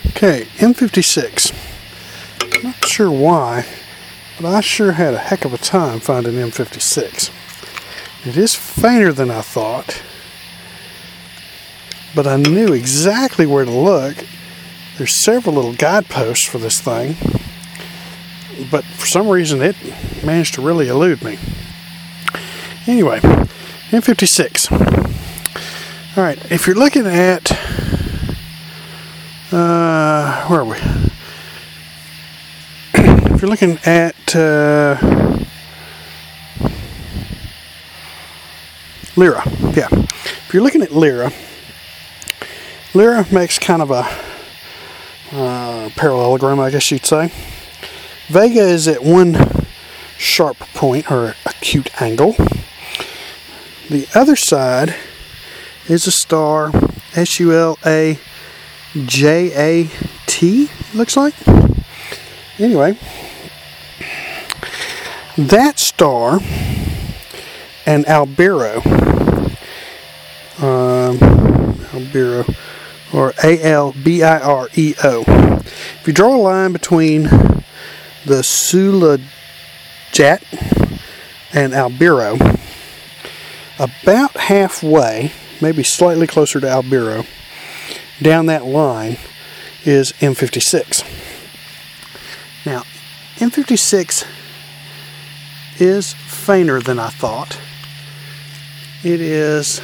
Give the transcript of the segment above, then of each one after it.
Okay, M56. Not sure why, but I sure had a heck of a time finding M56. It is fainter than I thought, but I knew exactly where to look. There's several little guideposts for this thing, but for some reason it managed to really elude me. Anyway, M56. Alright, if you're looking at, where are we? If you're looking at Lyra, yeah. If you're looking at Lyra makes kind of a parallelogram, I guess you'd say. Vega is at one sharp point or acute angle. The other side is a star, S-U-L-A-J-A-T, looks like. Anyway, that star and Albireo, or A-L-B-I-R-E-O. If you draw a line between the Sulajat and Albireo, about halfway, maybe slightly closer to Albireo, down that line is M56. Now, M56 is fainter than I thought. It is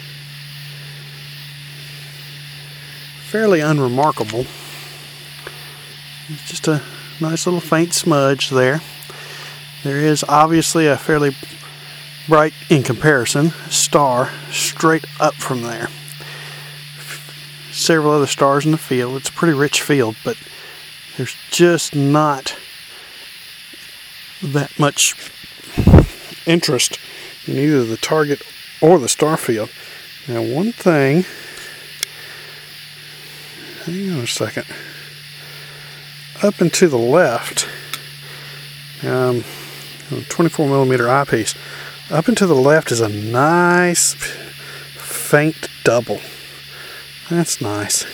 fairly unremarkable. It's just a nice little faint smudge there. There is obviously a fairly bright, in comparison, star straight up from there. Several other stars in the field. It's a pretty rich field, but there's just not that much interest in either the target or the star field. Now, one thing, hang on a second, up and to the left, 24 millimeter eyepiece, up and to the left is a nice faint double. That's nice.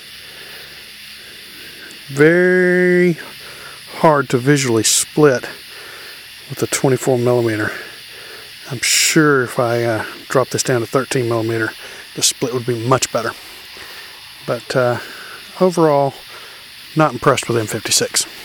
Very hard to visually split with a 24 millimeter. I'm sure if I drop this down to 13 millimeter, the split would be much better. But overall, not impressed with M56.